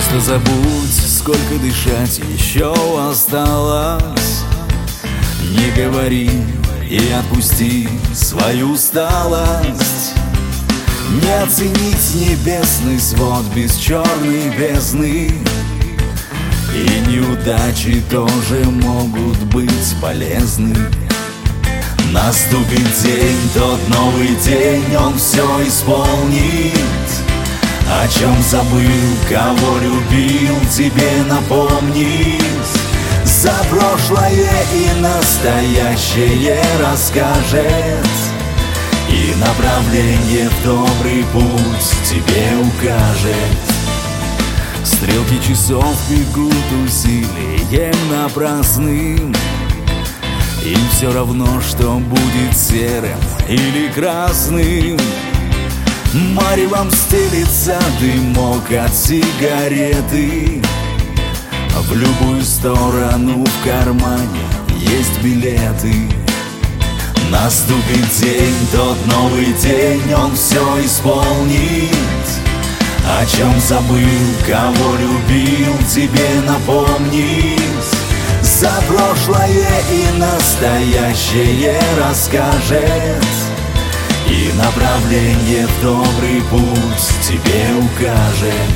Просто забудь, сколько дышать еще осталось. Не говори и отпусти свою усталость. Не оценить небесный свод без черной бездны. И неудачи тоже могут быть полезны. Наступит день, тот новый день, он все исполнит. О чем забыл, кого любил, тебе напомнит. За прошлое и настоящее расскажет. И направление в добрый путь тебе укажет. Стрелки часов бегут усилием напрасным. Им все равно, что будет серым или красным. Маревом стелится дымок от сигареты. В любую сторону в кармане есть билеты. Наступит день, тот новый день, он все исполнит. О чем забыл, кого любил, тебе напомнит. За прошлое и настоящее расскажет. И направление в добрый путь тебе укажет.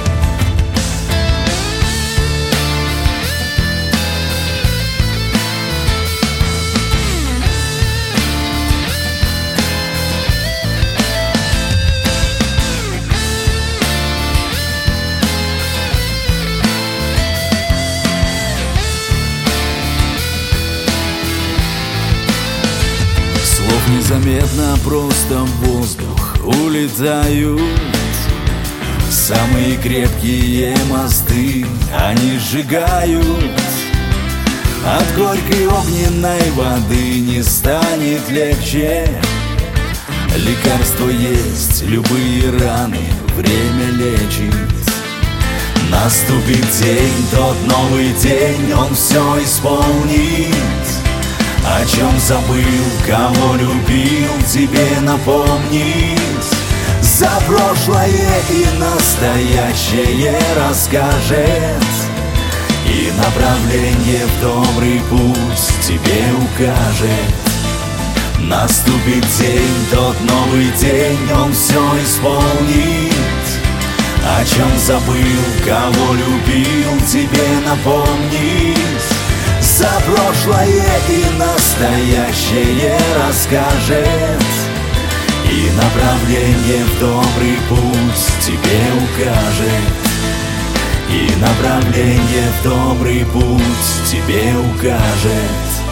Незаметно просто в воздух улетают. Самые крепкие мосты они сжигают. От горькой огненной воды не станет легче. Лекарство есть, любые раны время лечит. Наступит день, тот новый день, он все исполнит. О чем забыл, кого любил, тебе напомнит. За прошлое и настоящее расскажет. И направление в добрый путь тебе укажет. Наступит день, тот новый день, он все исполнит. О чем забыл, кого любил, тебе напомнит. За прошлое и настоящее расскажет. И направление в добрый путь тебе укажет. И направление в добрый путь тебе укажет.